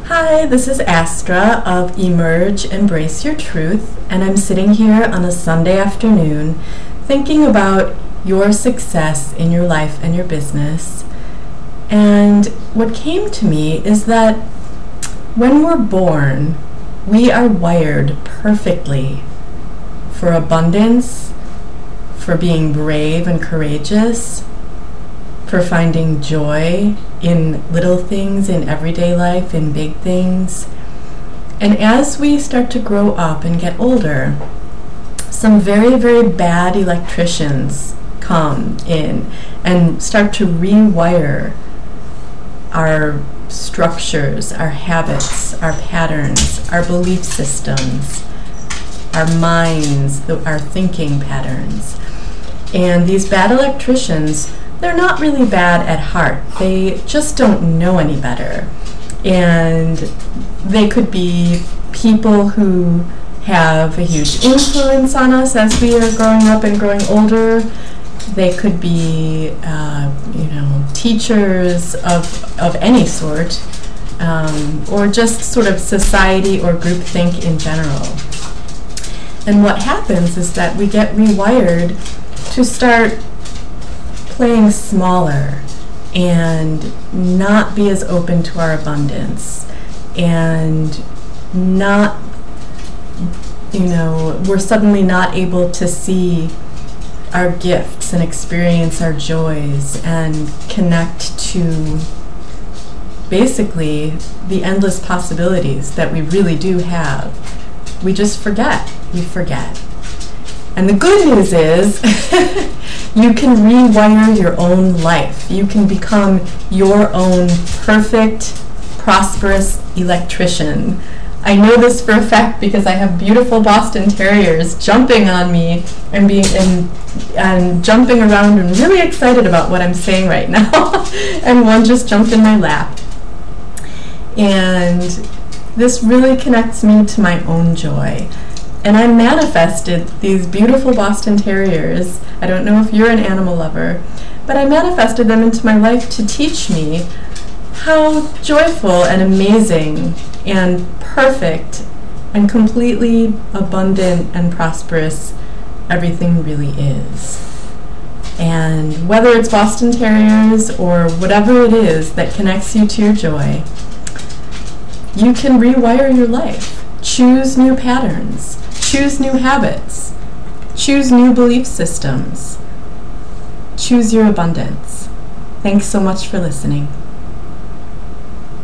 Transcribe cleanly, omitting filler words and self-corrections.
Hi, this is Astra of Emerge, Embrace Your Truth, and I'm sitting here on a Sunday afternoon thinking about your success in your life and your business. And what came to me is that when we're born, we are wired perfectly for abundance, for being brave and courageous, for finding joy in little things, in everyday life, in big things. And as we start to grow up and get older, some very, very bad electricians come in and start to rewire our structures, our habits, our patterns, our belief systems, our minds, our thinking patterns. And these bad electricians, they're not really bad at heart. They just don't know any better. And they could be people who have a huge influence on us as we are growing up and growing older. They could be, teachers of any sort, or just sort of society or groupthink in general. And what happens is that we get rewired to start playing smaller and not be as open to our abundance, and not, we're suddenly not able to see our gifts and experience our joys and connect to basically the endless possibilities that we really do have. We just forget. We forget. And the good news is you can rewire your own life. You can become your own perfect, prosperous electrician. I know this for a fact because I have beautiful Boston Terriers jumping on me and jumping around and really excited about what I'm saying right now. And one just jumped in my lap. And this really connects me to my own joy. And I manifested these beautiful Boston Terriers. I don't know if you're an animal lover, but I manifested them into my life to teach me how joyful and amazing and perfect and completely abundant and prosperous everything really is. And whether it's Boston Terriers or whatever it is that connects you to your joy, you can rewire your life. Choose new patterns. Choose new habits. Choose new belief systems. Choose your abundance. Thanks so much for listening.